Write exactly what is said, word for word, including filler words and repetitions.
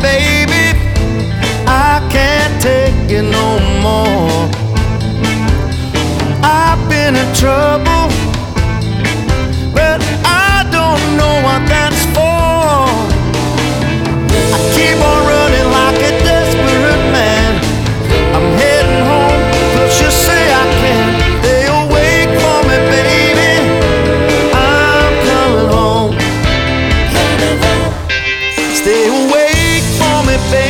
baby. I can't take it no more. I've been in trouble, but I don't know what that's for. I keep on running like a desperate man. I'm heading home, but you say I can't. Stay awake for me, baby. I'm coming home. Stay awake for me, baby.